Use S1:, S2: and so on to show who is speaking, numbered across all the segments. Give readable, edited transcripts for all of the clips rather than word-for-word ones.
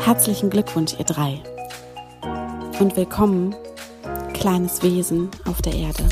S1: Herzlichen Glückwunsch, ihr drei. Und willkommen, kleines Wesen auf der Erde.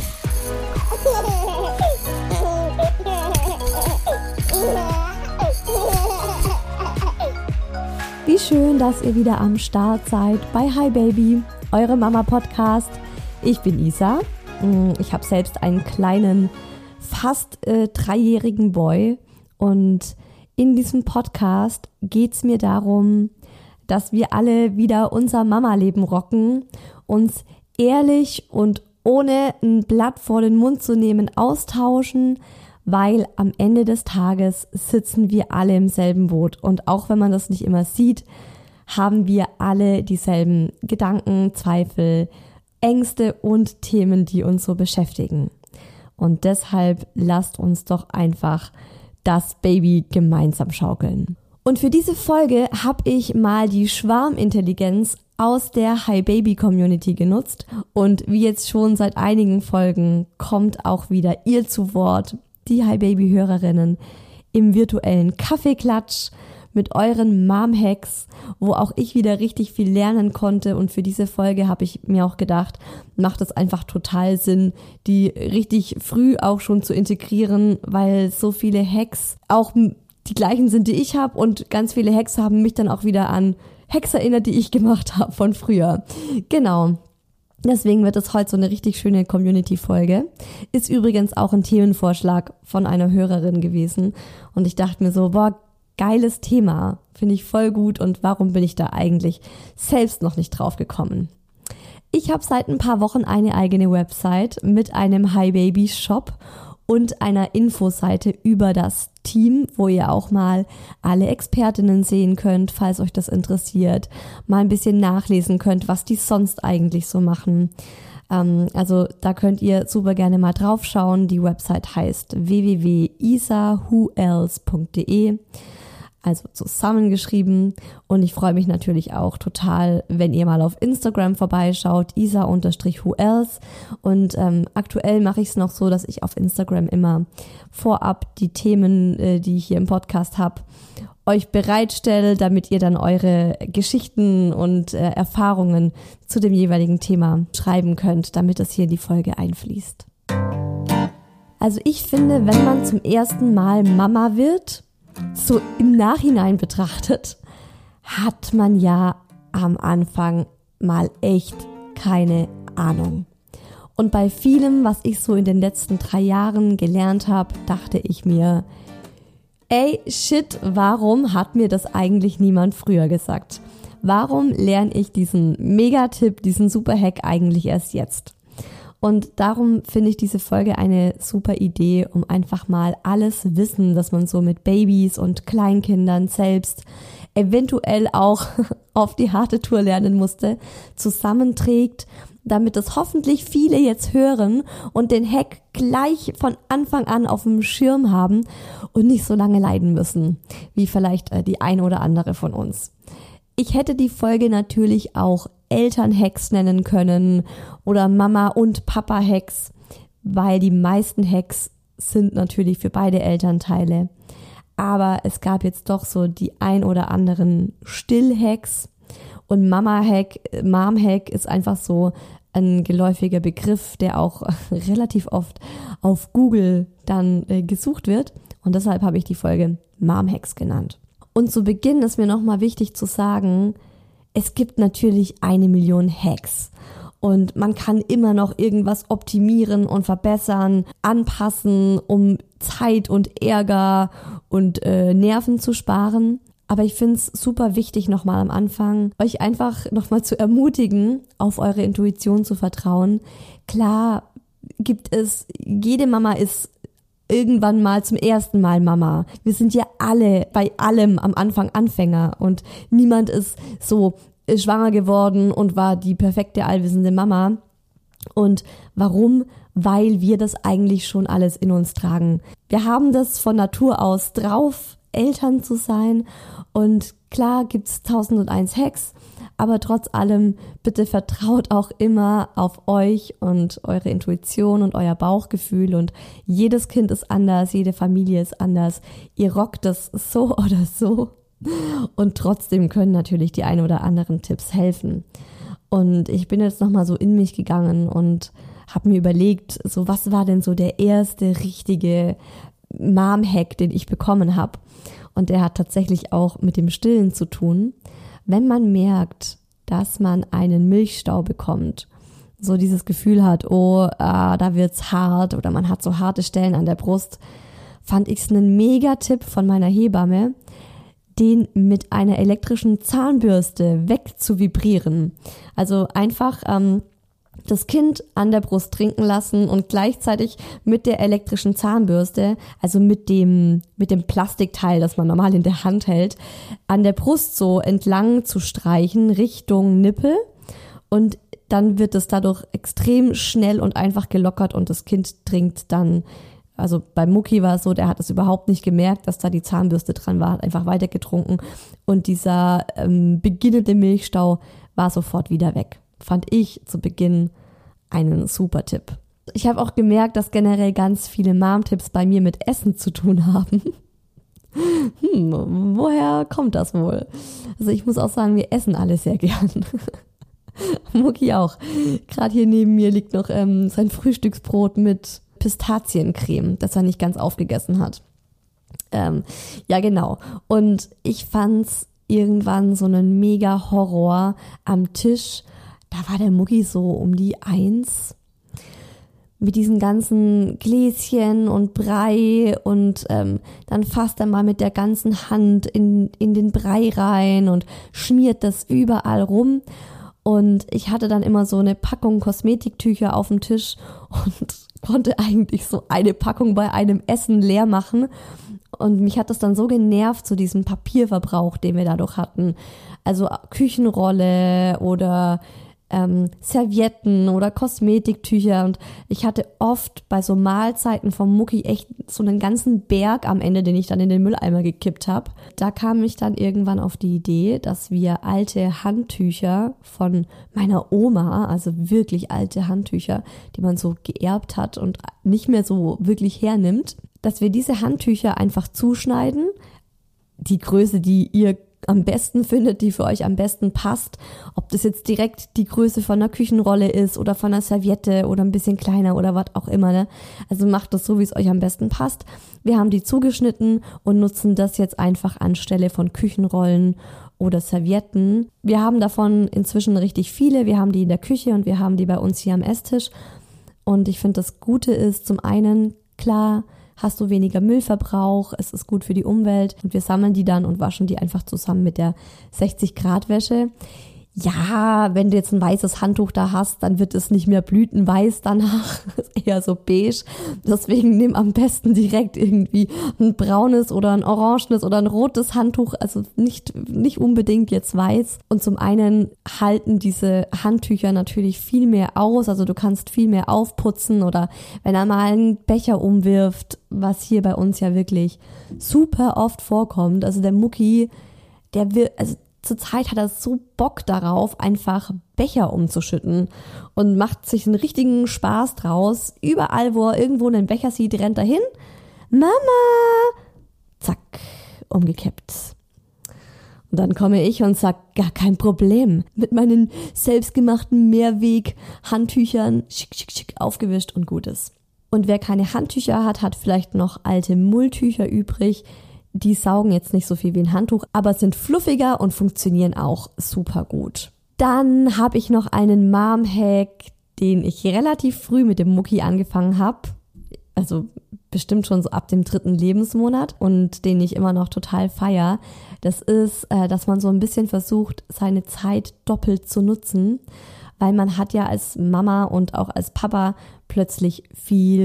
S2: Wie schön, dass ihr wieder am Start seid bei Hi Baby, eure Mama-Podcast. Ich bin Isa. Ich habe selbst einen kleinen, fast 3-jährigen Boy. Und in diesem Podcast geht es mir darum, dass wir alle wieder unser Mama-Leben rocken, uns ehrlich und ohne ein Blatt vor den Mund zu nehmen austauschen, weil am Ende des Tages sitzen wir alle im selben Boot. Und auch wenn man das nicht immer sieht, haben wir alle dieselben Gedanken, Zweifel, Ängste und Themen, die uns so beschäftigen. Und deshalb lasst uns doch einfach das Baby gemeinsam schaukeln. Und für diese Folge habe ich mal die Schwarmintelligenz aus der Hi Baby Community genutzt. Und wie jetzt schon seit einigen Folgen kommt auch wieder ihr zu Wort, die Hi Baby Hörerinnen, im virtuellen Kaffeeklatsch mit euren Mom-Hacks, wo auch ich wieder richtig viel lernen konnte. Und für diese Folge habe ich mir auch gedacht, macht es einfach total Sinn, die richtig früh auch schon zu integrieren, weil so viele Hacks auch die gleichen sind, die ich habe, und ganz viele Hacks haben mich dann auch wieder an Hacks erinnert, die ich gemacht habe von früher. Genau. Deswegen wird es heute so eine richtig schöne Community-Folge. Ist übrigens auch ein Themenvorschlag von einer Hörerin gewesen. Und ich dachte mir so, boah, geiles Thema. Finde ich voll gut. Und warum bin ich da eigentlich selbst noch nicht drauf gekommen? Ich habe seit ein paar Wochen eine eigene Website mit einem Hi Baby Shop und einer Infoseite über das Team, wo ihr auch mal alle Expertinnen sehen könnt, falls euch das interessiert, mal ein bisschen nachlesen könnt, was die sonst eigentlich so machen. Also da könnt ihr super gerne mal drauf schauen. Die Website heißt www.isawhoelse.de, also zusammengeschrieben. Und ich freue mich natürlich auch total, wenn ihr mal auf Instagram vorbeischaut, isa_whoelse. Und aktuell mache ich es noch so, dass ich auf Instagram immer vorab die Themen, die ich hier im Podcast habe, euch bereitstelle, damit ihr dann eure Geschichten und Erfahrungen zu dem jeweiligen Thema schreiben könnt, damit das hier in die Folge einfließt. Also ich finde, wenn man zum ersten Mal Mama wird, so im Nachhinein betrachtet, hat man ja am Anfang mal echt keine Ahnung. Und bei vielem, was ich so in den letzten 3 Jahren gelernt habe, dachte ich mir, ey, shit, warum hat mir das eigentlich niemand früher gesagt? Warum lerne ich diesen Megatipp, diesen Super-Hack eigentlich erst jetzt? Und darum finde ich diese Folge eine super Idee, um einfach mal alles Wissen, das man so mit Babys und Kleinkindern selbst eventuell auch auf die harte Tour lernen musste, zusammenträgt, damit das hoffentlich viele jetzt hören und den Hack gleich von Anfang an auf dem Schirm haben und nicht so lange leiden müssen, wie vielleicht die ein oder andere von uns. Ich hätte die Folge natürlich auch Elternhacks nennen können oder Mama- und Papa-Hacks, weil die meisten Hacks sind natürlich für beide Elternteile. Aber es gab jetzt doch so die ein oder anderen Still-Hacks, und Mom-Hack ist einfach so ein geläufiger Begriff, der auch relativ oft auf Google dann gesucht wird, und deshalb habe ich die Folge Mom-Hacks genannt. Und zu Beginn ist mir nochmal wichtig zu sagen, es gibt natürlich 1 Million Hacks und man kann immer noch irgendwas optimieren und verbessern, anpassen, um Zeit und Ärger und Nerven zu sparen. Aber ich finde es super wichtig, nochmal am Anfang, euch einfach nochmal zu ermutigen, auf eure Intuition zu vertrauen. Klar jede Mama ist irgendwann mal zum ersten Mal Mama. Wir sind ja alle bei allem am Anfang Anfänger und niemand ist so schwanger geworden und war die perfekte allwissende Mama. Und warum? Weil wir das eigentlich schon alles in uns tragen. Wir haben das von Natur aus drauf, Eltern zu sein, und klar gibt's 1001 Hacks, aber trotz allem bitte vertraut auch immer auf euch und eure Intuition und euer Bauchgefühl, und jedes Kind ist anders, jede Familie ist anders. Ihr rockt das so oder so. Und trotzdem können natürlich die ein oder anderen Tipps helfen. Und ich bin jetzt nochmal so in mich gegangen und habe mir überlegt, so was war denn so der erste richtige Mom-Hack, den ich bekommen habe. Und der hat tatsächlich auch mit dem Stillen zu tun. Wenn man merkt, dass man einen Milchstau bekommt, so dieses Gefühl hat, da wird's hart oder man hat so harte Stellen an der Brust, fand ich es einen Mega-Tipp von meiner Hebamme, den mit einer elektrischen Zahnbürste wegzuvibrieren. Also einfach das Kind an der Brust trinken lassen und gleichzeitig mit der elektrischen Zahnbürste, also mit dem Plastikteil, das man normal in der Hand hält, an der Brust so entlang zu streichen Richtung Nippel, und dann wird es dadurch extrem schnell und einfach gelockert und das Kind trinkt dann. Also bei Mucki war es so, der hat es überhaupt nicht gemerkt, dass da die Zahnbürste dran war, hat einfach weiter getrunken und dieser beginnende Milchstau war sofort wieder weg. Fand ich zu Beginn einen super Tipp. Ich habe auch gemerkt, dass generell ganz viele Mom-Tipps bei mir mit Essen zu tun haben. Woher kommt das wohl? Also ich muss auch sagen, wir essen alle sehr gern. Mucki auch. Gerade hier neben mir liegt noch sein Frühstücksbrot mit Pistaziencreme, das er nicht ganz aufgegessen hat. Ja, genau. Und ich fand's irgendwann so einen mega Horror am Tisch. Da war der Mucki so um die 1 mit diesen ganzen Gläschen und Brei und dann fasst er mal mit der ganzen Hand in den Brei rein und schmiert das überall rum. Und ich hatte dann immer so eine Packung Kosmetiktücher auf dem Tisch und konnte eigentlich so eine Packung bei einem Essen leer machen. Und mich hat das dann so genervt, so diesen Papierverbrauch, den wir dadurch hatten. Also Küchenrolle oder Servietten oder Kosmetiktücher, und ich hatte oft bei so Mahlzeiten vom Mucki echt so einen ganzen Berg am Ende, den ich dann in den Mülleimer gekippt habe. Da kam ich dann irgendwann auf die Idee, dass wir alte Handtücher von meiner Oma, also wirklich alte Handtücher, die man so geerbt hat und nicht mehr so wirklich hernimmt, dass wir diese Handtücher einfach zuschneiden, die Größe, die ihr am besten findet, die für euch am besten passt. Ob das jetzt direkt die Größe von einer Küchenrolle ist oder von einer Serviette oder ein bisschen kleiner oder was auch immer, ne? Also macht das so, wie es euch am besten passt. Wir haben die zugeschnitten und nutzen das jetzt einfach anstelle von Küchenrollen oder Servietten. Wir haben davon inzwischen richtig viele. Wir haben die in der Küche und wir haben die bei uns hier am Esstisch. Und ich finde, das Gute ist zum einen, klar, hast du weniger Müllverbrauch, es ist gut für die Umwelt und wir sammeln die dann und waschen die einfach zusammen mit der 60-Grad-Wäsche. Ja, wenn du jetzt ein weißes Handtuch da hast, dann wird es nicht mehr blütenweiß danach, ist eher so beige. Deswegen nimm am besten direkt irgendwie ein braunes oder ein orangenes oder ein rotes Handtuch, also nicht unbedingt jetzt weiß. Und zum einen halten diese Handtücher natürlich viel mehr aus, also du kannst viel mehr aufputzen oder wenn er mal einen Becher umwirft, was hier bei uns ja wirklich super oft vorkommt. Also der Mucki, zurzeit hat er so Bock darauf, einfach Becher umzuschütten und macht sich einen richtigen Spaß draus. Überall, wo er irgendwo einen Becher sieht, rennt er hin. Mama! Zack, umgekippt. Und dann komme ich und sag, gar kein Problem. Mit meinen selbstgemachten Mehrweg-Handtüchern schick, schick, schick aufgewischt und gut ist. Und wer keine Handtücher hat, hat vielleicht noch alte Mulltücher übrig. Die saugen jetzt nicht so viel wie ein Handtuch, aber sind fluffiger und funktionieren auch super gut. Dann habe ich noch einen Mom-Hack, den ich relativ früh mit dem Mucki angefangen habe. Also bestimmt schon so ab dem 3. Lebensmonat und den ich immer noch total feier. Das ist, dass man so ein bisschen versucht, seine Zeit doppelt zu nutzen, weil man hat ja als Mama und auch als Papa plötzlich viel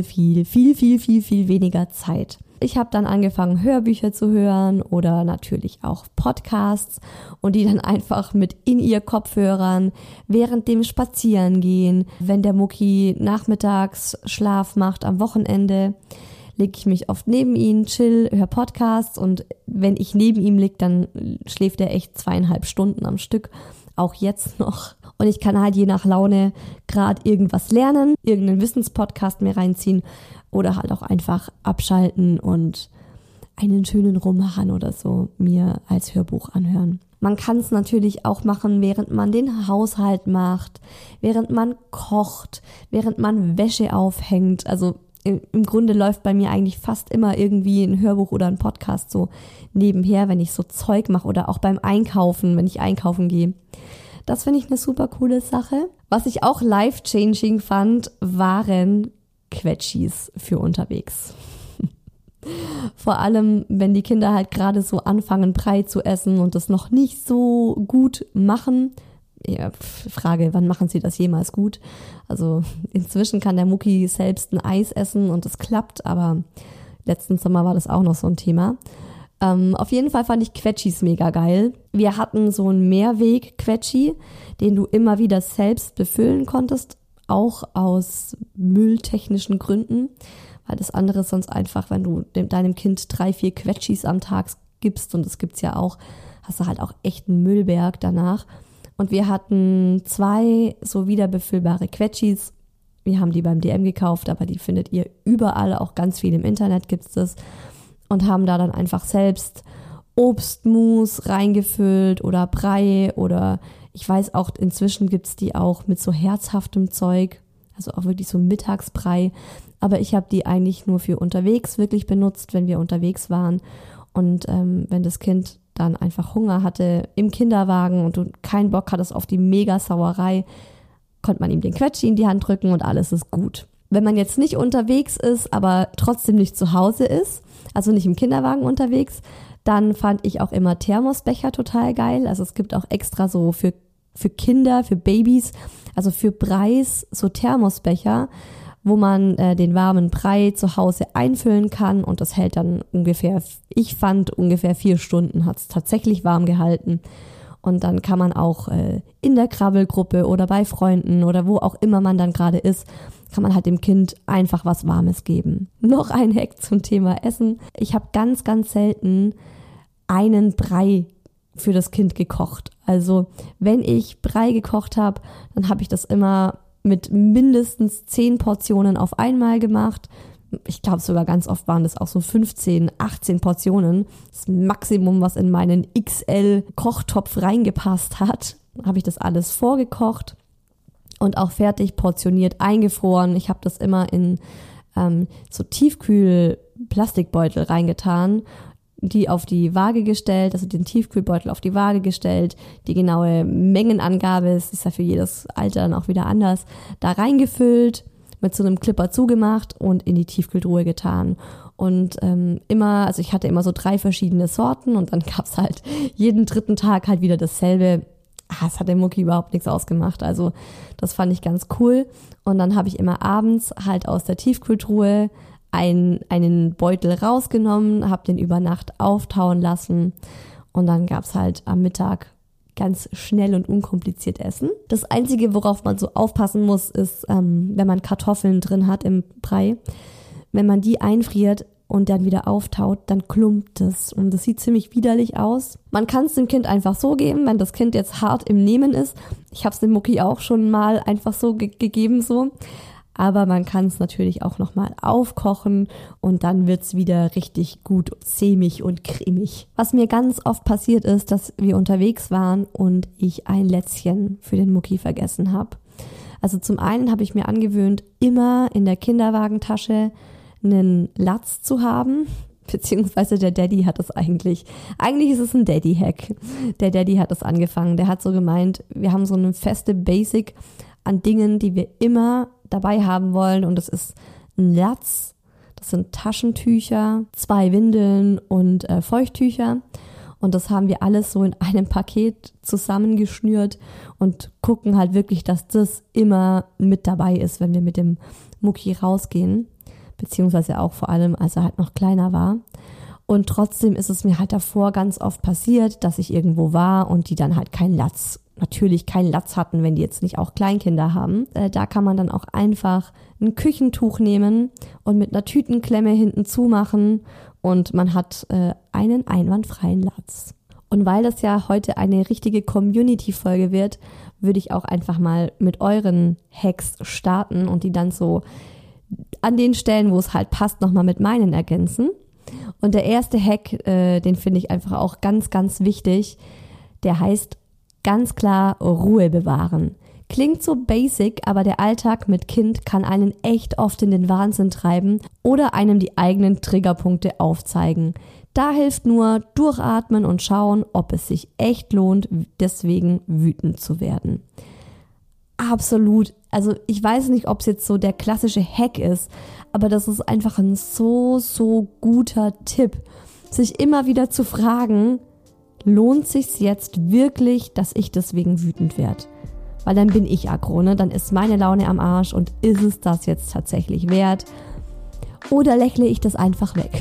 S2: weniger Zeit. Ich habe dann angefangen, Hörbücher zu hören oder natürlich auch Podcasts und die dann einfach mit In-Ear-Kopfhörern während dem Spazierengehen, wenn der Mucki nachmittags Schlaf macht am Wochenende, lege ich mich oft neben ihn, chill, höre Podcasts und wenn ich neben ihm liege, dann schläft er echt 2,5 Stunden am Stück, auch jetzt noch. Und ich kann halt je nach Laune gerade irgendwas lernen, irgendeinen Wissenspodcast mir reinziehen oder halt auch einfach abschalten und einen schönen Roman oder so mir als Hörbuch anhören. Man kann es natürlich auch machen, während man den Haushalt macht, während man kocht, während man Wäsche aufhängt. Also im Grunde läuft bei mir eigentlich fast immer irgendwie ein Hörbuch oder ein Podcast so nebenher, wenn ich so Zeug mache oder auch beim Einkaufen, wenn ich einkaufen gehe. Das finde ich eine super coole Sache. Was ich auch life-changing fand, waren Quetschis für unterwegs. Vor allem, wenn die Kinder halt gerade so anfangen, Brei zu essen und das noch nicht so gut machen. Ja, Frage, wann machen sie das jemals gut? Also inzwischen kann der Mucki selbst ein Eis essen und das klappt, aber letzten Sommer war das auch noch so ein Thema. Auf jeden Fall fand ich Quetschis mega geil. Wir hatten so einen Mehrweg-Quetschi, den du immer wieder selbst befüllen konntest, auch aus mülltechnischen Gründen. Weil das andere ist sonst einfach, wenn du deinem Kind 3-4 Quetschis am Tag gibst, und das gibt's ja auch, hast du halt auch echt einen Müllberg danach. Und wir hatten 2 so wiederbefüllbare Quetschis. Wir haben die beim DM gekauft, aber die findet ihr überall, auch ganz viel im Internet gibt's das. Und haben da dann einfach selbst Obstmus reingefüllt oder Brei oder ich weiß auch, inzwischen gibt's die auch mit so herzhaftem Zeug, also auch wirklich so Mittagsbrei. Aber ich habe die eigentlich nur für unterwegs wirklich benutzt, wenn wir unterwegs waren. Und wenn das Kind dann einfach Hunger hatte im Kinderwagen und du keinen Bock hattest auf die Mega-Sauerei, konnte man ihm den Quetschi in die Hand drücken und alles ist gut. Wenn man jetzt nicht unterwegs ist, aber trotzdem nicht zu Hause ist, also nicht im Kinderwagen unterwegs, dann fand ich auch immer Thermosbecher total geil. Also es gibt auch extra so für Kinder, für Babys, also für Breis so Thermosbecher, wo man den warmen Brei zu Hause einfüllen kann und das hält dann ungefähr 4 Stunden, hat es tatsächlich warm gehalten. Und dann kann man auch in der Krabbelgruppe oder bei Freunden oder wo auch immer man dann gerade ist, kann man halt dem Kind einfach was Warmes geben. Noch ein Hack zum Thema Essen. Ich habe ganz, ganz selten einen Brei für das Kind gekocht. Also wenn ich Brei gekocht habe, dann habe ich das immer mit mindestens 10 Portionen auf einmal gemacht. Ich glaube sogar ganz oft waren das auch so 15, 18 Portionen. Das Maximum, was in meinen XL-Kochtopf reingepasst hat. Habe ich das alles vorgekocht und auch fertig portioniert eingefroren. Ich habe das immer in so Tiefkühl-Plastikbeutel reingetan, die auf die Waage gestellt, also den Tiefkühlbeutel auf die Waage gestellt, die genaue Mengenangabe, es ist ja für jedes Alter dann auch wieder anders, da reingefüllt, mit so einem Clipper zugemacht und in die Tiefkühltruhe getan. Und also ich hatte immer so 3 verschiedene Sorten und dann gab's halt jeden 3. Tag halt wieder dasselbe. Es hat dem Mucki überhaupt nichts ausgemacht, also das fand ich ganz cool. Und dann habe ich immer abends halt aus der Tiefkühltruhe einen Beutel rausgenommen, habe den über Nacht auftauen lassen und dann gab's halt am Mittag ganz schnell und unkompliziert Essen. Das Einzige, worauf man so aufpassen muss, ist, wenn man Kartoffeln drin hat im Brei, wenn man die einfriert und dann wieder auftaut, dann klumpt es und das sieht ziemlich widerlich aus. Man kann es dem Kind einfach so geben, wenn das Kind jetzt hart im Nehmen ist. Ich habe es dem Mucki auch schon mal einfach so gegeben so. Aber man kann es natürlich auch nochmal aufkochen und dann wird's wieder richtig gut sämig und cremig. Was mir ganz oft passiert ist, dass wir unterwegs waren und ich ein Lätzchen für den Mucki vergessen habe. Also zum einen habe ich mir angewöhnt, immer in der Kinderwagentasche einen Latz zu haben, beziehungsweise der Daddy hat das eigentlich ist es ein Daddy-Hack. Der Daddy hat das angefangen, der hat so gemeint, wir haben so eine feste Basic an Dingen, die wir immer dabei haben wollen und das ist ein Latz, das sind Taschentücher, 2 Windeln und Feuchttücher und das haben wir alles so in einem Paket zusammengeschnürt und gucken halt wirklich, dass das immer mit dabei ist, wenn wir mit dem Mucki rausgehen, beziehungsweise auch vor allem, als er halt noch kleiner war. Und trotzdem ist es mir halt davor ganz oft passiert, dass ich irgendwo war und die dann halt keinen Latz hatten, wenn die jetzt nicht auch Kleinkinder haben. Da kann man dann auch einfach ein Küchentuch nehmen und mit einer Tütenklemme hinten zumachen und man hat einen einwandfreien Latz. Und weil das ja heute eine richtige Community-Folge wird, würde ich auch einfach mal mit euren Hacks starten und die dann so an den Stellen, wo es halt passt, nochmal mit meinen ergänzen. Und der erste Hack, den finde ich einfach auch ganz, ganz wichtig, der heißt ganz klar Ruhe bewahren. Klingt so basic, aber der Alltag mit Kind kann einen echt oft in den Wahnsinn treiben oder einem die eigenen Triggerpunkte aufzeigen. Da hilft nur durchatmen und schauen, ob es sich echt lohnt, deswegen wütend zu werden. Absolut. Also ich weiß nicht, ob es jetzt so der klassische Hack ist, aber das ist einfach ein so guter Tipp, sich immer wieder zu fragen, lohnt sich's jetzt wirklich, dass ich deswegen wütend werde? Weil dann bin ich aggro, ne? Dann ist meine Laune am Arsch und ist es das jetzt tatsächlich wert? Oder lächle ich das einfach weg?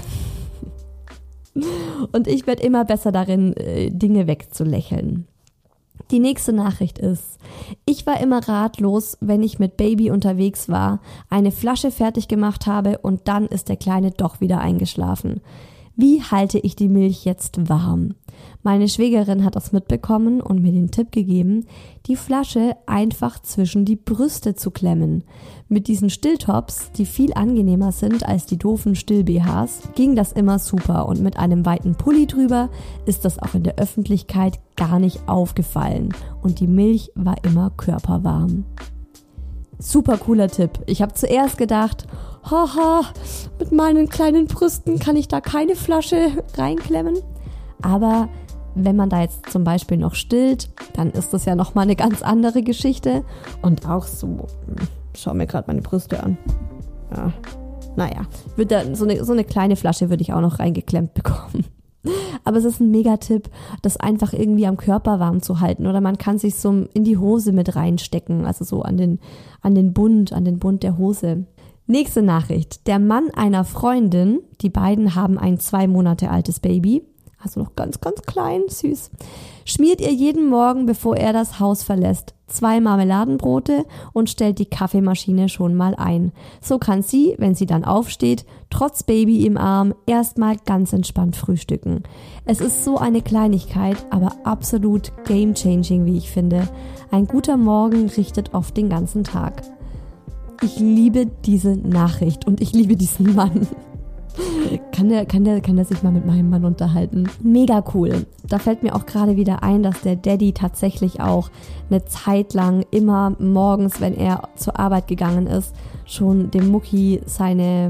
S2: Und ich werde immer besser darin, Dinge wegzulächeln. Die nächste Nachricht ist, ich war immer ratlos, wenn ich mit Baby unterwegs war, eine Flasche fertig gemacht habe und dann ist der Kleine doch wieder eingeschlafen. Wie halte ich die Milch jetzt warm? Meine Schwägerin hat das mitbekommen und mir den Tipp gegeben, die Flasche einfach zwischen die Brüste zu klemmen. Mit diesen Stilltops, die viel angenehmer sind als die doofen Still-BHs, ging das immer super und mit einem weiten Pulli drüber ist das auch in der Öffentlichkeit gar nicht aufgefallen und die Milch war immer körperwarm. Super cooler Tipp. Ich habe zuerst gedacht, haha, mit meinen kleinen Brüsten kann ich da keine Flasche reinklemmen. Aber wenn man da jetzt zum Beispiel noch stillt, dann ist das ja nochmal eine ganz andere Geschichte. Und auch so, schau mir gerade meine Brüste an. Ja, naja, so eine kleine Flasche würde ich auch noch reingeklemmt bekommen. Aber es ist ein Megatipp, das einfach irgendwie am Körper warm zu halten. Oder man kann sich so in die Hose mit reinstecken, also so an den Bund der Hose. Nächste Nachricht. Der Mann einer Freundin, die beiden haben ein 2 Monate altes Baby, also noch ganz, ganz klein, süß, schmiert ihr jeden Morgen, bevor er das Haus verlässt, 2 Marmeladenbrote und stellt die Kaffeemaschine schon mal ein. So kann sie, wenn sie dann aufsteht, trotz Baby im Arm, erstmal ganz entspannt frühstücken. Es ist so eine Kleinigkeit, aber absolut game-changing, wie ich finde. Ein guter Morgen richtet oft den ganzen Tag. Ich liebe diese Nachricht und ich liebe diesen Mann. Kann der sich mal mit meinem Mann unterhalten? Mega cool. Da fällt mir auch gerade wieder ein, dass der Daddy tatsächlich auch eine Zeit lang immer morgens, wenn er zur Arbeit gegangen ist, schon dem Mucki seine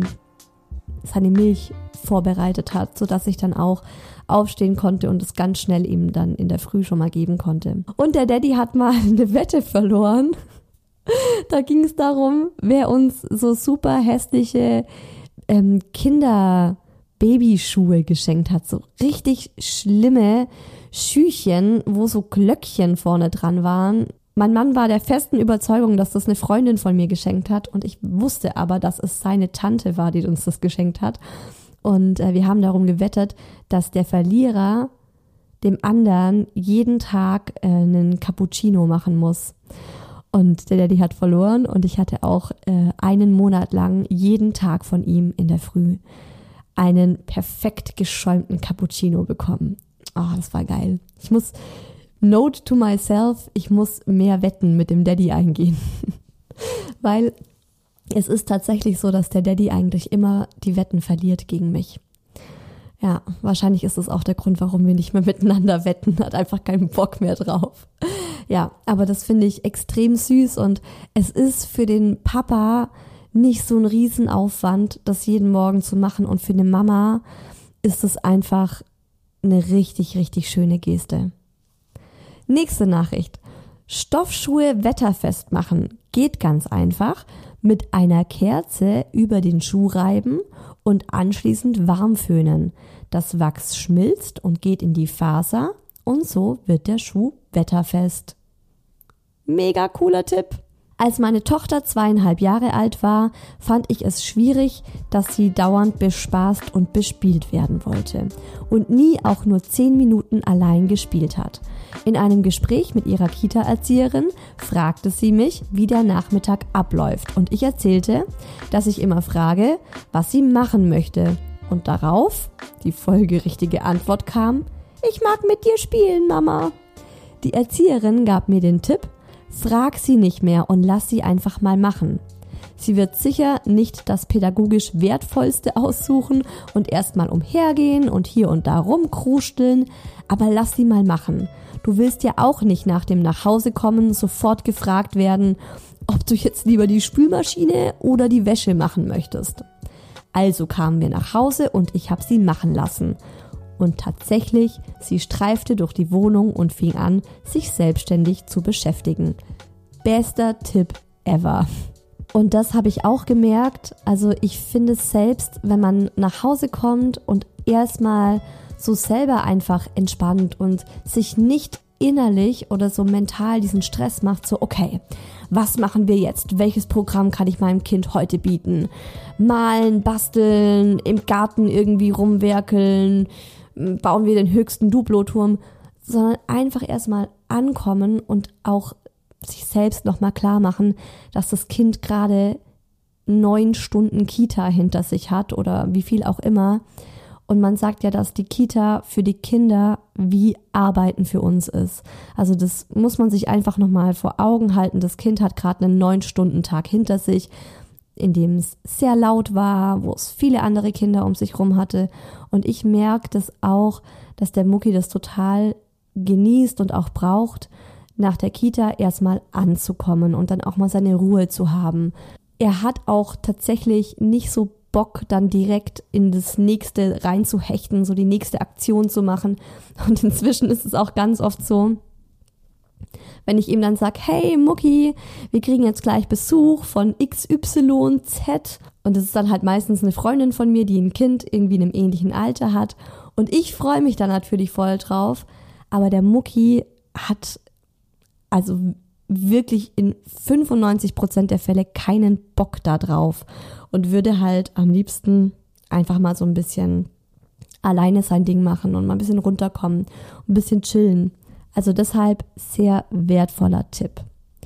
S2: Milch vorbereitet hat, sodass ich dann auch aufstehen konnte und es ganz schnell ihm dann in der Früh schon mal geben konnte. Und der Daddy hat mal eine Wette verloren. Da ging es darum, wer uns so super hässliche Kinder-Babyschuhe geschenkt hat. So richtig schlimme Schüchen, wo so Glöckchen vorne dran waren. Mein Mann war der festen Überzeugung, dass das eine Freundin von mir geschenkt hat. Und ich wusste aber, dass es seine Tante war, die uns das geschenkt hat. Und wir haben darum gewettet, dass der Verlierer dem anderen jeden Tag einen Cappuccino machen muss. Und der Daddy hat verloren und ich hatte auch einen Monat lang jeden Tag von ihm in der Früh einen perfekt geschäumten Cappuccino bekommen. Oh, das war geil. Note to myself, ich muss mehr Wetten mit dem Daddy eingehen. Weil es ist tatsächlich so, dass der Daddy eigentlich immer die Wetten verliert gegen mich. Ja, wahrscheinlich ist das auch der Grund, warum wir nicht mehr miteinander wetten. Hat einfach keinen Bock mehr drauf. Ja, aber das finde ich extrem süß und es ist für den Papa nicht so ein Riesenaufwand, das jeden Morgen zu machen und für eine Mama ist es einfach eine richtig, richtig schöne Geste. Nächste Nachricht. Stoffschuhe wetterfest machen. Geht ganz einfach. Mit einer Kerze über den Schuh reiben und anschließend warm föhnen. Das Wachs schmilzt und geht in die Faser und so wird der Schuh wetterfest. Mega cooler Tipp! Als meine Tochter 2,5 Jahre alt war, fand ich es schwierig, dass sie dauernd bespaßt und bespielt werden wollte und nie auch nur 10 Minuten allein gespielt hat. In einem Gespräch mit ihrer Kita-Erzieherin fragte sie mich, wie der Nachmittag abläuft und ich erzählte, dass ich immer frage, was sie machen möchte und darauf die folgerichtige Antwort kam, ich mag mit dir spielen, Mama. Die Erzieherin gab mir den Tipp, frag sie nicht mehr und lass sie einfach mal machen. Sie wird sicher nicht das pädagogisch Wertvollste aussuchen und erstmal umhergehen und hier und da rumkruscheln, aber lass sie mal machen. Du willst ja auch nicht nach dem Nachhausekommen sofort gefragt werden, ob du jetzt lieber die Spülmaschine oder die Wäsche machen möchtest. Also kamen wir nach Hause und ich habe sie machen lassen. Und tatsächlich, sie streifte durch die Wohnung und fing an, sich selbstständig zu beschäftigen. Bester Tipp ever. Und das habe ich auch gemerkt. Also ich finde es selbst, wenn man nach Hause kommt und erstmal so selber einfach entspannt und sich nicht innerlich oder so mental diesen Stress macht, so okay, was machen wir jetzt? Welches Programm kann ich meinem Kind heute bieten? Malen, basteln, im Garten irgendwie rumwerkeln, bauen wir den höchsten Duplo-Turm, sondern einfach erstmal ankommen und auch sich selbst nochmal klar machen, dass das Kind gerade 9 Stunden Kita hinter sich hat oder wie viel auch immer. Und man sagt ja, dass die Kita für die Kinder wie Arbeiten für uns ist. Also das muss man sich einfach nochmal vor Augen halten. Das Kind hat gerade einen 9-Stunden-Tag hinter sich, in dem es sehr laut war, wo es viele andere Kinder um sich rum hatte. Und ich merke das auch, dass der Mucki das total genießt und auch braucht, nach der Kita erstmal anzukommen und dann auch mal seine Ruhe zu haben. Er hat auch tatsächlich nicht so Bock, dann direkt in das nächste reinzuhechten, so die nächste Aktion zu machen. Und inzwischen ist es auch ganz oft so, wenn ich ihm dann sage, hey Mucki, wir kriegen jetzt gleich Besuch von XYZ. Und das ist dann halt meistens eine Freundin von mir, die ein Kind irgendwie in einem ähnlichen Alter hat. Und ich freue mich da natürlich voll drauf. Aber der Mucki hat also wirklich in 95% der Fälle keinen Bock da drauf und würde halt am liebsten einfach mal so ein bisschen alleine sein Ding machen und mal ein bisschen runterkommen und ein bisschen chillen. Also deshalb sehr wertvoller Tipp.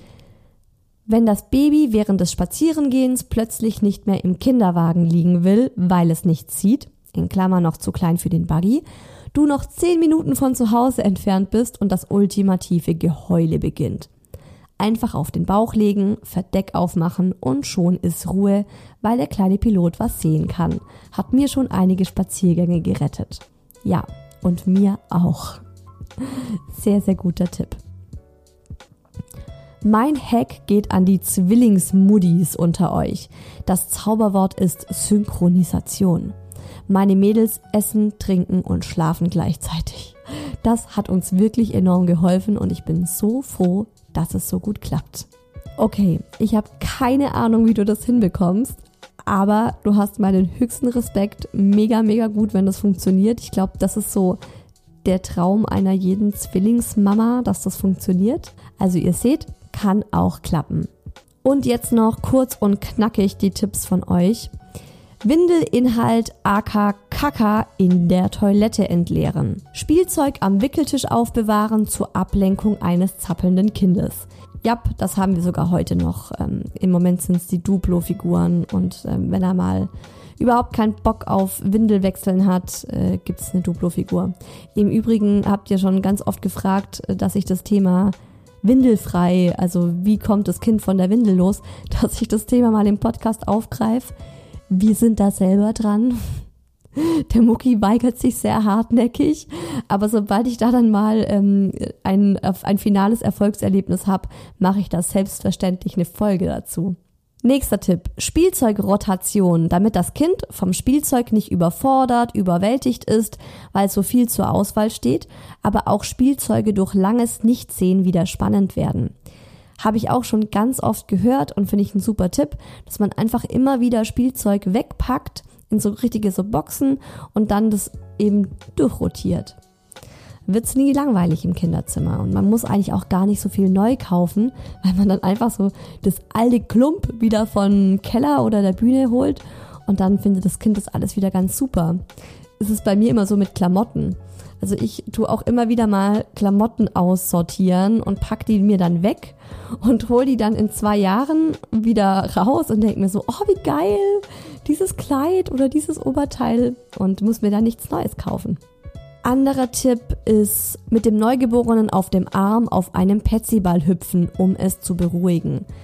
S2: Wenn das Baby während des Spazierengehens plötzlich nicht mehr im Kinderwagen liegen will, weil es nichts sieht, in Klammern noch zu klein für den Buggy, du noch 10 Minuten von zu Hause entfernt bist und das ultimative Geheule beginnt. Einfach auf den Bauch legen, Verdeck aufmachen und schon ist Ruhe, weil der kleine Pilot was sehen kann. Hat mir schon einige Spaziergänge gerettet. Ja, und mir auch. Sehr, sehr guter Tipp. Mein Hack geht an die Zwillingsmuddis unter euch. Das Zauberwort ist Synchronisation. Meine Mädels essen, trinken und schlafen gleichzeitig. Das hat uns wirklich enorm geholfen und ich bin so froh, dass es so gut klappt. Okay, ich habe keine Ahnung, wie du das hinbekommst, aber du hast meinen höchsten Respekt. Mega, mega gut, wenn das funktioniert. Ich glaube, das ist so der Traum einer jeden Zwillingsmama, dass das funktioniert. Also ihr seht, kann auch klappen. Und jetzt noch kurz und knackig die Tipps von euch. Windelinhalt aka Kaka in der Toilette entleeren. Spielzeug am Wickeltisch aufbewahren zur Ablenkung eines zappelnden Kindes. Jap, das haben wir sogar heute noch. Im Moment sind es die Duplo-Figuren und wenn er mal überhaupt keinen Bock auf Windelwechseln hat, gibt es eine Duplo-Figur. Im Übrigen habt ihr schon ganz oft gefragt, dass ich das Thema windelfrei, also wie kommt das Kind von der Windel los, dass ich das Thema mal im Podcast aufgreife. Wir sind da selber dran. Der Mucki weigert sich sehr hartnäckig, aber sobald ich da dann mal ein finales Erfolgserlebnis habe, mache ich da selbstverständlich eine Folge dazu. Nächster Tipp, Spielzeugrotation, damit das Kind vom Spielzeug nicht überfordert, überwältigt ist, weil so viel zur Auswahl steht, aber auch Spielzeuge durch langes Nichtsehen wieder spannend werden. Habe ich auch schon ganz oft gehört und finde ich ein super Tipp, dass man einfach immer wieder Spielzeug wegpackt in so richtige so Boxen und dann das eben durchrotiert. Wird's nie langweilig im Kinderzimmer und man muss eigentlich auch gar nicht so viel neu kaufen, weil man dann einfach so das alte Klump wieder vom Keller oder der Bühne holt und dann findet das Kind das alles wieder ganz super. Es ist bei mir immer so mit Klamotten. Also ich tue auch immer wieder mal Klamotten aussortieren und pack die mir dann weg und hole die dann in 2 Jahren wieder raus und denke mir so, oh wie geil, dieses Kleid oder dieses Oberteil und muss mir da nichts Neues kaufen. Anderer Tipp ist mit dem Neugeborenen auf dem Arm auf einem Petsyball hüpfen, um es zu beruhigen.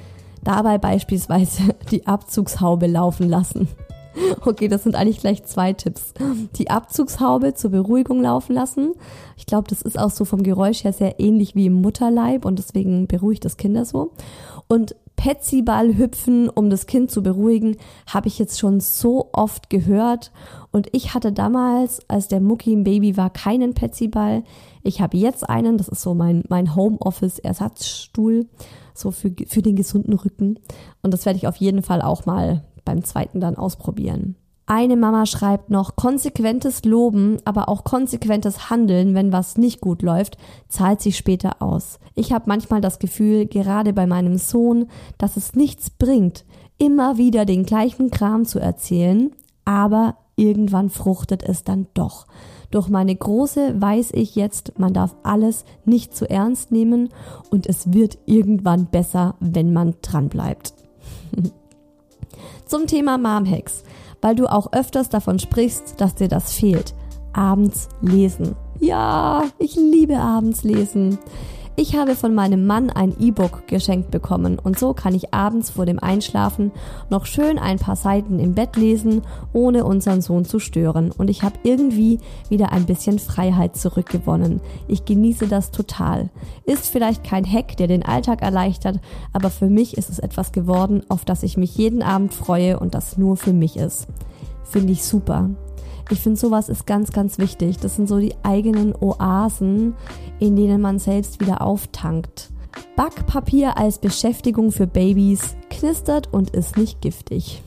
S2: Dabei beispielsweise die Abzugshaube laufen lassen. Okay, das sind eigentlich gleich 2 Tipps. Die Abzugshaube zur Beruhigung laufen lassen. Ich glaube, das ist auch so vom Geräusch her sehr ähnlich wie im Mutterleib und deswegen beruhigt das Kinder so. Und Petsyball hüpfen, um das Kind zu beruhigen, habe ich jetzt schon so oft gehört. Und ich hatte damals, als der Mucki ein Baby war, keinen Petsyball. Ich habe jetzt einen, das ist so mein Homeoffice-Ersatzstuhl, so für den gesunden Rücken. Und das werde ich auf jeden Fall auch mal beim 2. dann ausprobieren. Eine Mama schreibt noch, konsequentes Loben, aber auch konsequentes Handeln, wenn was nicht gut läuft, zahlt sich später aus. Ich habe manchmal das Gefühl, gerade bei meinem Sohn, dass es nichts bringt, immer wieder den gleichen Kram zu erzählen, aber irgendwann fruchtet es dann doch. Durch meine Große weiß ich jetzt, man darf alles nicht zu ernst nehmen und es wird irgendwann besser, wenn man dranbleibt. Zum Thema Mom-Hacks, weil du auch öfters davon sprichst, dass dir das fehlt. Abends lesen. Ja, ich liebe abends lesen. Ich habe von meinem Mann ein E-Book geschenkt bekommen und so kann ich abends vor dem Einschlafen noch schön ein paar Seiten im Bett lesen, ohne unseren Sohn zu stören. Und ich habe irgendwie wieder ein bisschen Freiheit zurückgewonnen. Ich genieße das total. Ist vielleicht kein Hack, der den Alltag erleichtert, aber für mich ist es etwas geworden, auf das ich mich jeden Abend freue und das nur für mich ist. Finde ich super. Ich finde, sowas ist ganz, ganz wichtig. Das sind so die eigenen Oasen, in denen man selbst wieder auftankt. Backpapier als Beschäftigung für Babys knistert und ist nicht giftig.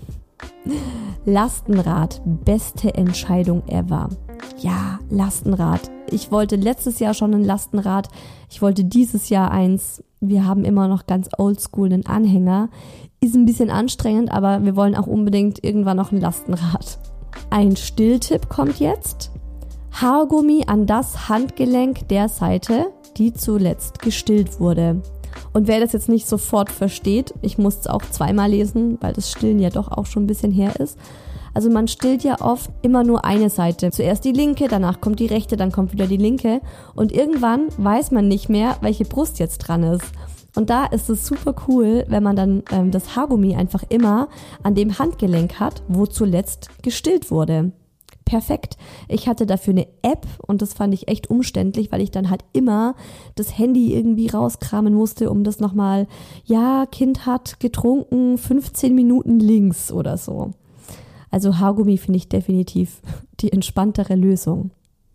S2: Lastenrad, beste Entscheidung ever. Ja, Lastenrad. Ich wollte letztes Jahr schon ein Lastenrad. Ich wollte dieses Jahr eins. Wir haben immer noch ganz oldschool einen Anhänger. Ist ein bisschen anstrengend, aber wir wollen auch unbedingt irgendwann noch ein Lastenrad. Ein Stilltipp kommt jetzt. Haargummi an das Handgelenk der Seite, die zuletzt gestillt wurde. Und wer das jetzt nicht sofort versteht, ich muss es auch 2-mal lesen, weil das Stillen ja doch auch schon ein bisschen her ist. Also man stillt ja oft immer nur eine Seite. Zuerst die linke, danach kommt die rechte, dann kommt wieder die linke. Und irgendwann weiß man nicht mehr, welche Brust jetzt dran ist. Und da ist es super cool, wenn man dann das Haargummi einfach immer an dem Handgelenk hat, wo zuletzt gestillt wurde. Perfekt. Ich hatte dafür eine App und das fand ich echt umständlich, weil ich dann halt immer das Handy irgendwie rauskramen musste, um das nochmal, ja, Kind hat getrunken, 15 Minuten links oder so. Also Haargummi finde ich definitiv die entspanntere Lösung.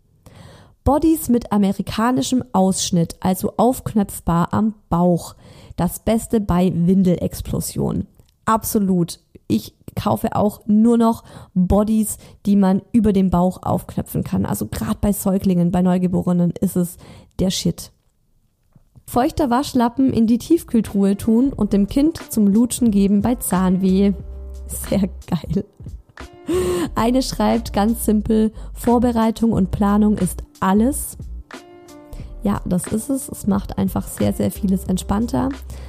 S2: Bodys mit amerikanischem Ausschnitt, also aufknöpfbar am Bauch. Das Beste bei Windelexplosion. Absolut. Ich kaufe auch nur noch Bodys, die man über den Bauch aufknöpfen kann. Also gerade bei Säuglingen, bei Neugeborenen ist es der Shit. Feuchter Waschlappen in die Tiefkühltruhe tun und dem Kind zum Lutschen geben bei Zahnweh. Sehr geil. Eine schreibt ganz simpel, Vorbereitung und Planung ist alles. Ja, das ist es. Es macht einfach sehr, sehr vieles entspannter.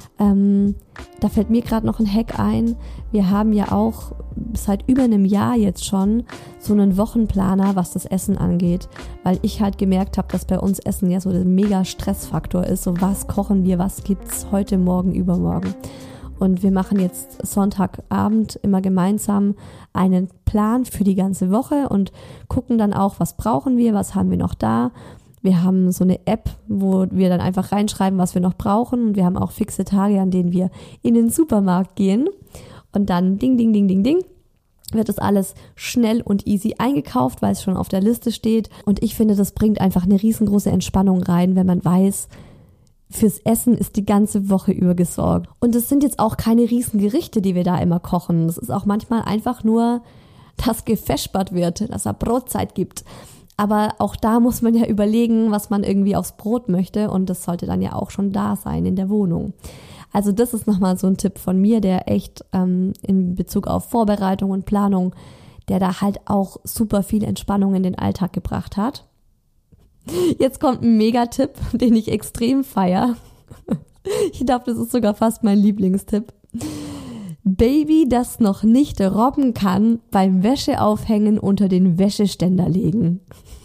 S2: Da fällt mir gerade noch ein Hack ein. Wir haben ja auch seit über einem Jahr jetzt schon so einen Wochenplaner, was das Essen angeht, weil ich halt gemerkt habe, dass bei uns Essen ja so der mega Stressfaktor ist. So was kochen wir, was gibt's heute, morgen, übermorgen. Und wir machen jetzt Sonntagabend immer gemeinsam einen Plan für die ganze Woche und gucken dann auch, was brauchen wir, was haben wir noch da. Wir haben so eine App, wo wir dann einfach reinschreiben, was wir noch brauchen. Und wir haben auch fixe Tage, an denen wir in den Supermarkt gehen. Und dann ding, ding, ding, ding, ding, wird das alles schnell und easy eingekauft, weil es schon auf der Liste steht. Und ich finde, das bringt einfach eine riesengroße Entspannung rein, wenn man weiß, fürs Essen ist die ganze Woche über gesorgt. Und es sind jetzt auch keine riesen Gerichte, die wir da immer kochen. Es ist auch manchmal einfach nur, dass gefespert wird, dass es Brotzeit gibt. Aber auch da muss man ja überlegen, was man irgendwie aufs Brot möchte und das sollte dann ja auch schon da sein in der Wohnung. Also das ist nochmal so ein Tipp von mir, der echt in Bezug auf Vorbereitung und Planung, der da halt auch super viel Entspannung in den Alltag gebracht hat. Jetzt kommt ein Megatipp, den ich extrem feiere. Ich glaube, das ist sogar fast mein Lieblingstipp. Baby, das noch nicht robben kann, beim Wäscheaufhängen unter den Wäscheständer legen.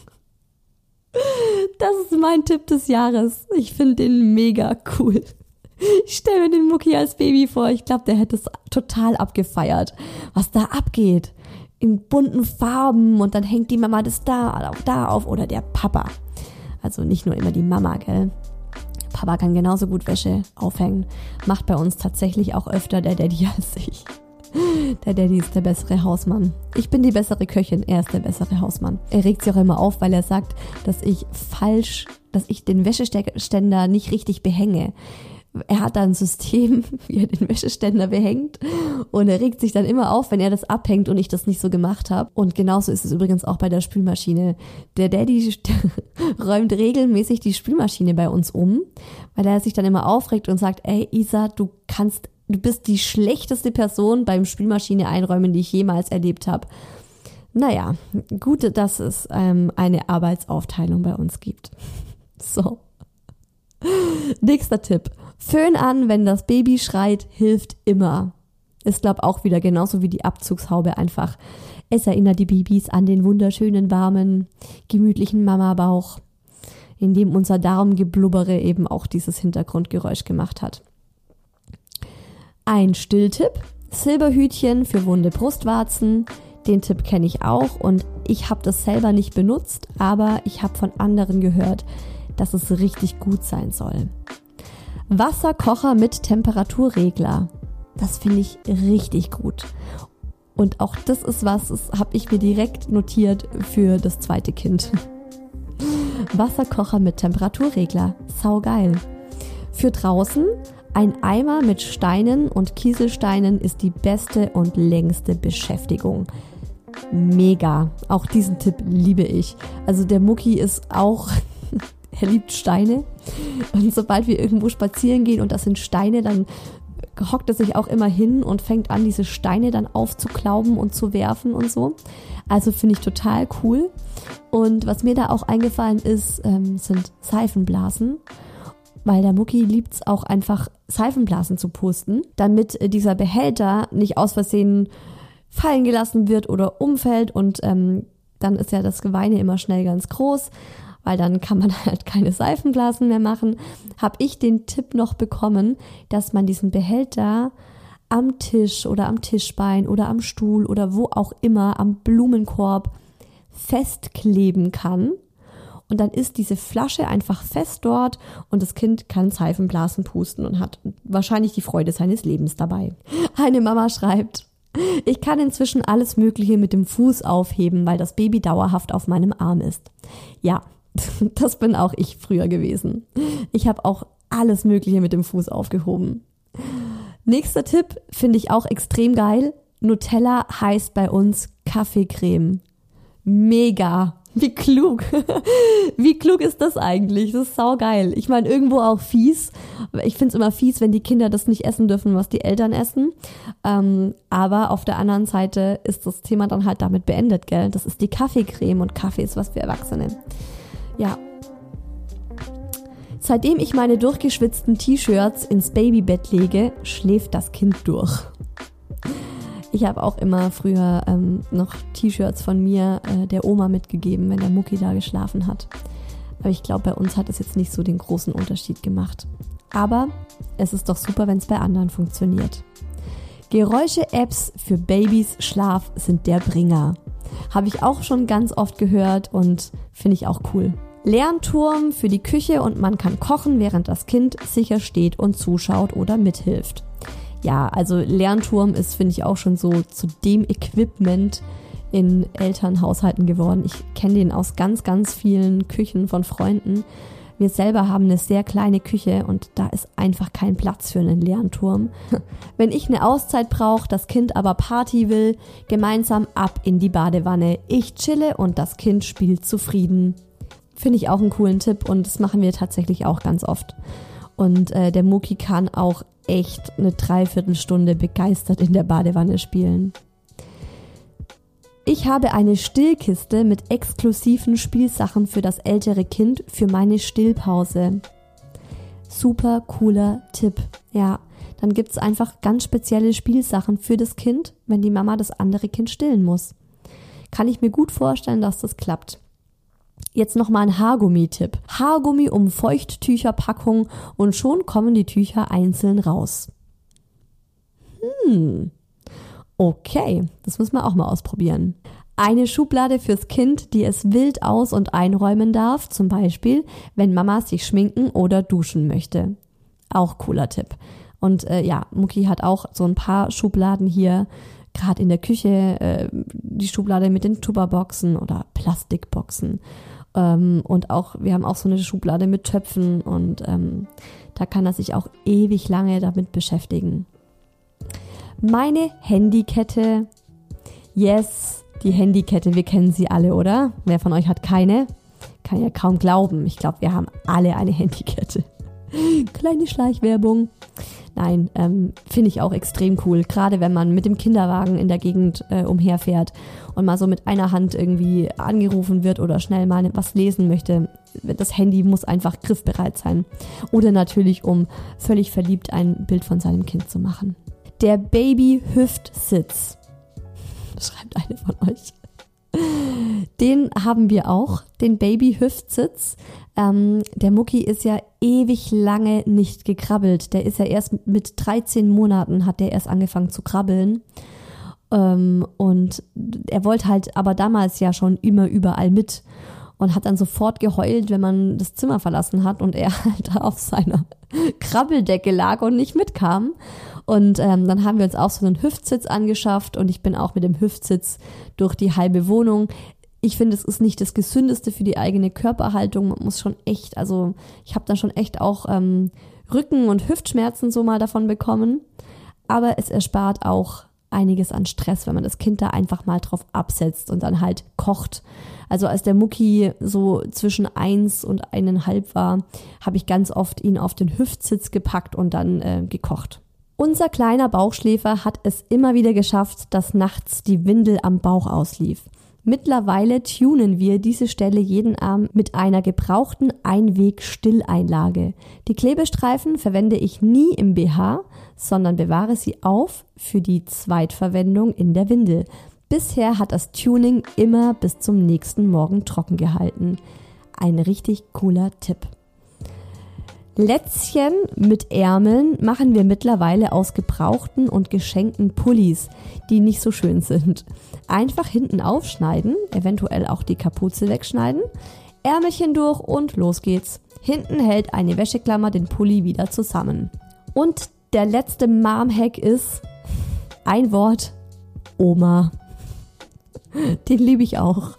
S2: Das ist mein Tipp des Jahres. Ich finde den mega cool. Ich stelle mir den Mucki als Baby vor. Ich glaube, der hätte es total abgefeiert, was da abgeht. In bunten Farben und dann hängt die Mama das da auf oder der Papa. Also nicht nur immer die Mama, gell? Papa kann genauso gut Wäsche aufhängen. Macht bei uns tatsächlich auch öfter der Daddy als ich. Der Daddy ist der bessere Hausmann. Ich bin die bessere Köchin, er ist der bessere Hausmann. Er regt sich auch immer auf, weil er sagt, dass ich den Wäscheständer nicht richtig behänge. Er hat da ein System, wie er den Wäscheständer behängt und er regt sich dann immer auf, wenn er das abhängt und ich das nicht so gemacht habe. Und genauso ist es übrigens auch bei der Spülmaschine. Der Daddy räumt regelmäßig die Spülmaschine bei uns um, weil er sich dann immer aufregt und sagt, ey Isa, du bist die schlechteste Person beim Spülmaschine einräumen, die ich jemals erlebt habe. Naja, gut, dass es eine Arbeitsaufteilung bei uns gibt. So. Nächster Tipp. Föhn an, wenn das Baby schreit, hilft immer. Ist, glaub auch wieder genauso wie die Abzugshaube einfach. Es erinnert die Babys an den wunderschönen, warmen, gemütlichen Mamabauch, in dem unser Darmgeblubbere eben auch dieses Hintergrundgeräusch gemacht hat. Ein Stilltipp, Silberhütchen für wunde Brustwarzen. Den Tipp kenne ich auch und ich habe das selber nicht benutzt, aber ich habe von anderen gehört, dass es richtig gut sein soll. Wasserkocher mit Temperaturregler. Das finde ich richtig gut. Und auch das ist was, das habe ich mir direkt notiert für das zweite Kind. Wasserkocher mit Temperaturregler. Saugeil. Für draußen ein Eimer mit Steinen und Kieselsteinen ist die beste und längste Beschäftigung. Mega. Auch diesen Tipp liebe ich. Also der Mucki ist auch, er liebt Steine. Und sobald wir irgendwo spazieren gehen und das sind Steine, dann hockt er sich auch immer hin und fängt an, diese Steine dann aufzuklauben und zu werfen und so. Also finde ich total cool. Und was mir da auch eingefallen ist, sind Seifenblasen. Weil der Mucki liebt es auch einfach, Seifenblasen zu pusten, damit dieser Behälter nicht aus Versehen fallen gelassen wird oder umfällt und dann ist ja das Geweine immer schnell ganz groß, weil dann kann man halt keine Seifenblasen mehr machen. Habe ich den Tipp noch bekommen, dass man diesen Behälter am Tisch oder am Tischbein oder am Stuhl oder wo auch immer am Blumenkorb festkleben kann. Und dann ist diese Flasche einfach fest dort und das Kind kann Seifenblasen pusten und hat wahrscheinlich die Freude seines Lebens dabei. Eine Mama schreibt, ich kann inzwischen alles Mögliche mit dem Fuß aufheben, weil das Baby dauerhaft auf meinem Arm ist. Ja, das bin auch ich früher gewesen. Ich habe auch alles Mögliche mit dem Fuß aufgehoben. Nächster Tipp finde ich auch extrem geil. Nutella heißt bei uns Kaffeecreme. Mega. Wie klug. Wie klug ist das eigentlich? Das ist saugeil. Ich meine, irgendwo auch fies. Ich finde es immer fies, wenn die Kinder das nicht essen dürfen, was die Eltern essen. Aber auf der anderen Seite ist das Thema dann halt damit beendet, gell? Das ist die Kaffeecreme und Kaffee ist was für Erwachsene. Ja. Seitdem ich meine durchgeschwitzten T-Shirts ins Babybett lege, schläft das Kind durch. Ich habe auch immer früher noch T-Shirts von mir der Oma mitgegeben, wenn der Mucki da geschlafen hat. Aber ich glaube, bei uns hat es jetzt nicht so den großen Unterschied gemacht. Aber es ist doch super, wenn es bei anderen funktioniert. Geräusche-Apps für Babys Schlaf sind der Bringer. Habe ich auch schon ganz oft gehört und finde ich auch cool. Lernturm für die Küche und man kann kochen, während das Kind sicher steht und zuschaut oder mithilft. Ja, also Lernturm ist, finde ich, auch schon so zu dem Equipment in Elternhaushalten geworden. Ich kenne den aus ganz, ganz vielen Küchen von Freunden. Wir selber haben eine sehr kleine Küche und da ist einfach kein Platz für einen Lernturm. Wenn ich eine Auszeit brauche, das Kind aber Party will, gemeinsam ab in die Badewanne. Ich chille und das Kind spielt zufrieden. Finde ich auch einen coolen Tipp und das machen wir tatsächlich auch ganz oft. Und der Mucki kann auch echt eine Dreiviertelstunde begeistert in der Badewanne spielen. Ich habe eine Stillkiste mit exklusiven Spielsachen für das ältere Kind für meine Stillpause. Super cooler Tipp. Ja, dann gibt's einfach ganz spezielle Spielsachen für das Kind, wenn die Mama das andere Kind stillen muss. Kann ich mir gut vorstellen, dass das klappt. Jetzt nochmal ein Haargummi-Tipp. Haargummi um Feuchttücherpackung und schon kommen die Tücher einzeln raus. Okay, das müssen wir auch mal ausprobieren. Eine Schublade fürs Kind, die es wild aus- und einräumen darf, zum Beispiel, wenn Mama sich schminken oder duschen möchte. Auch cooler Tipp. Und Mucki hat auch so ein paar Schubladen hier, gerade in der Küche, die Schublade mit den Tupperboxen oder Plastikboxen. Und auch, wir haben auch so eine Schublade mit Töpfen und da kann er sich auch ewig lange damit beschäftigen. Meine Handykette, yes, die Handykette, wir kennen sie alle, oder? Wer von euch hat keine? Kann ja kaum glauben. Ich glaube, wir haben alle eine Handykette. Kleine Schleichwerbung. Nein, finde ich auch extrem cool. Gerade wenn man mit dem Kinderwagen in der Gegend umherfährt und mal so mit einer Hand irgendwie angerufen wird oder schnell mal was lesen möchte. Das Handy muss einfach griffbereit sein. Oder natürlich, um völlig verliebt ein Bild von seinem Kind zu machen. Der Baby-Hüftsitz. Schreibt eine von euch. Den haben wir auch, den Baby-Hüftsitz. Der Mucki ist ja ewig lange nicht gekrabbelt. Der ist ja erst mit 13 Monaten hat der erst angefangen zu krabbeln. Und er wollte halt aber damals ja schon immer überall mit und hat dann sofort geheult, wenn man das Zimmer verlassen hat und er halt auf seiner Krabbeldecke lag und nicht mitkam. Und dann haben wir uns auch so einen Hüftsitz angeschafft und ich bin auch mit dem Hüftsitz durch die halbe Wohnung. Ich finde, es ist nicht das Gesündeste für die eigene Körperhaltung. Man muss schon echt, also ich habe dann schon echt auch Rücken- und Hüftschmerzen so mal davon bekommen. Aber es erspart auch einiges an Stress, wenn man das Kind da einfach mal drauf absetzt und dann halt kocht. Also als der Mucki so zwischen 1 und 1,5 war, habe ich ganz oft ihn auf den Hüftsitz gepackt und dann gekocht. Unser kleiner Bauchschläfer hat es immer wieder geschafft, dass nachts die Windel am Bauch auslief. Mittlerweile tunen wir diese Stelle jeden Abend mit einer gebrauchten Einweg-Stilleinlage. Die Klebestreifen verwende ich nie im BH, sondern bewahre sie auf für die Zweitverwendung in der Windel. Bisher hat das Tuning immer bis zum nächsten Morgen trocken gehalten. Ein richtig cooler Tipp. Lätzchen mit Ärmeln machen wir mittlerweile aus gebrauchten und geschenkten Pullis, die nicht so schön sind. Einfach hinten aufschneiden, eventuell auch die Kapuze wegschneiden, Ärmelchen durch und los geht's. Hinten hält eine Wäscheklammer den Pulli wieder zusammen. Und der letzte Mom-Hack ist ein Wort: Oma. Den liebe ich auch.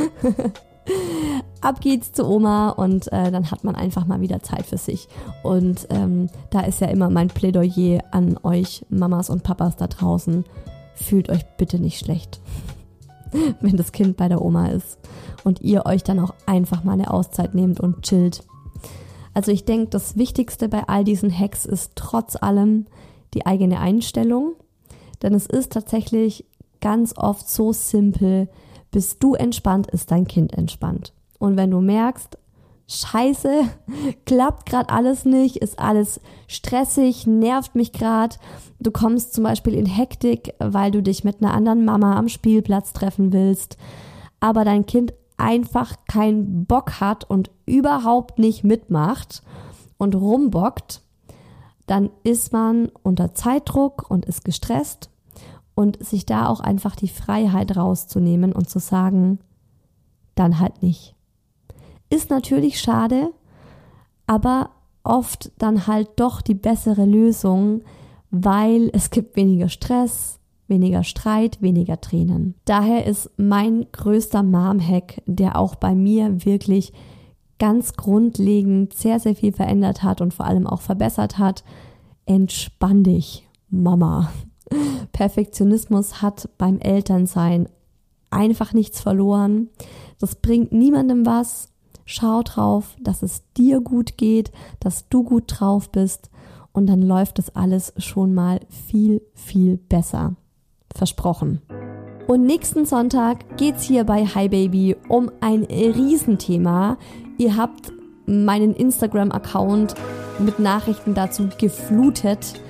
S2: Ab geht's zu Oma und dann hat man einfach mal wieder Zeit für sich. Und da ist ja immer mein Plädoyer an euch Mamas und Papas da draußen. Fühlt euch bitte nicht schlecht, wenn das Kind bei der Oma ist und ihr euch dann auch einfach mal eine Auszeit nehmt und chillt. Also ich denke, das Wichtigste bei all diesen Hacks ist trotz allem die eigene Einstellung. Denn es ist tatsächlich ganz oft so simpel: bist du entspannt, ist dein Kind entspannt. Und wenn du merkst, Scheiße, klappt gerade alles nicht, ist alles stressig, nervt mich gerade, du kommst zum Beispiel in Hektik, weil du dich mit einer anderen Mama am Spielplatz treffen willst, aber dein Kind einfach keinen Bock hat und überhaupt nicht mitmacht und rumbockt, dann ist man unter Zeitdruck und ist gestresst. Und sich da auch einfach die Freiheit rauszunehmen und zu sagen, dann halt nicht. Ist natürlich schade, aber oft dann halt doch die bessere Lösung, weil es gibt weniger Stress, weniger Streit, weniger Tränen. Daher ist mein größter Mom-Hack, der auch bei mir wirklich ganz grundlegend sehr, sehr viel verändert hat und vor allem auch verbessert hat: Entspann dich, Mama. Perfektionismus hat beim Elternsein einfach nichts verloren. Das bringt niemandem was. Schau drauf, dass es dir gut geht, dass du gut drauf bist und dann läuft das alles schon mal viel, viel besser. Versprochen. Und nächsten Sonntag geht's hier bei Hi Baby um ein Riesenthema. Ihr habt meinen Instagram-Account mit Nachrichten dazu geflutet.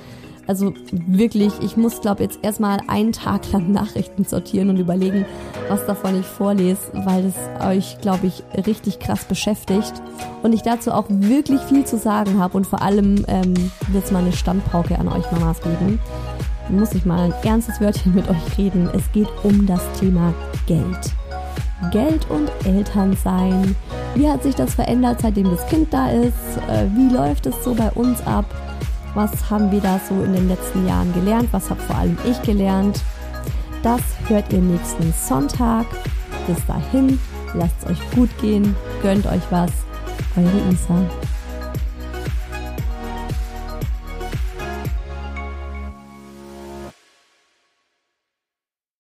S2: Also wirklich, ich muss, glaube jetzt erstmal einen Tag lang Nachrichten sortieren und überlegen, was davon ich vorlese, weil es euch, glaube ich, richtig krass beschäftigt und ich dazu auch wirklich viel zu sagen habe und vor allem wird es mal eine Standpauke an euch Mamas geben. Muss ich mal ein ernstes Wörtchen mit euch reden. Es geht um das Thema Geld. Geld und Elternsein. Wie hat sich das verändert, seitdem das Kind da ist? Wie läuft es so bei uns ab? Was haben wir da so in den letzten Jahren gelernt? Was habe vor allem ich gelernt? Das hört ihr nächsten Sonntag. Bis dahin, lasst es euch gut gehen, gönnt euch was. Eure Isa.